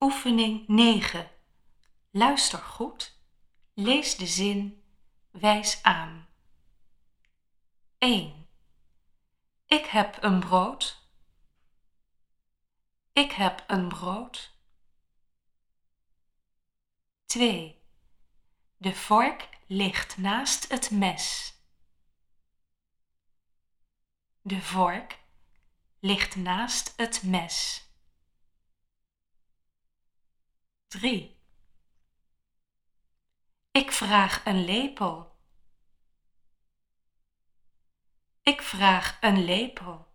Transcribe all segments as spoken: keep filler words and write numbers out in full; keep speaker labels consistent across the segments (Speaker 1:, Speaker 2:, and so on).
Speaker 1: Oefening negen. Luister goed. Lees de zin. Wijs aan. één. Ik heb een brood. Ik heb een brood. twee. De vork ligt naast het mes. De vork ligt naast het mes. drie. Ik vraag een lepel. Ik vraag een lepel.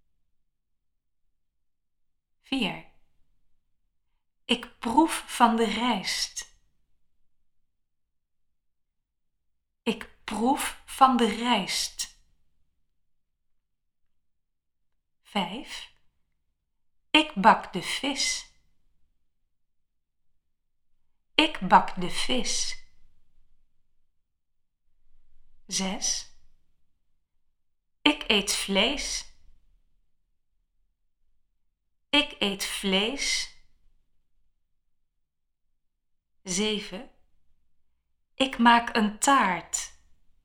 Speaker 1: vier. Ik proef van de rijst. Ik proef van de rijst. vijf. Ik bak de vis. Ik bak de vis. zes. Ik eet vlees. Ik eet vlees. zeven. Ik maak een taart.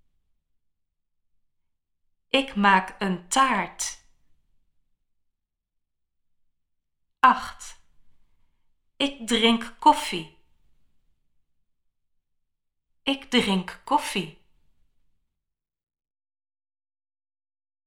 Speaker 1: Ik maak een taart. acht. Ik drink koffie. Ik drink koffie.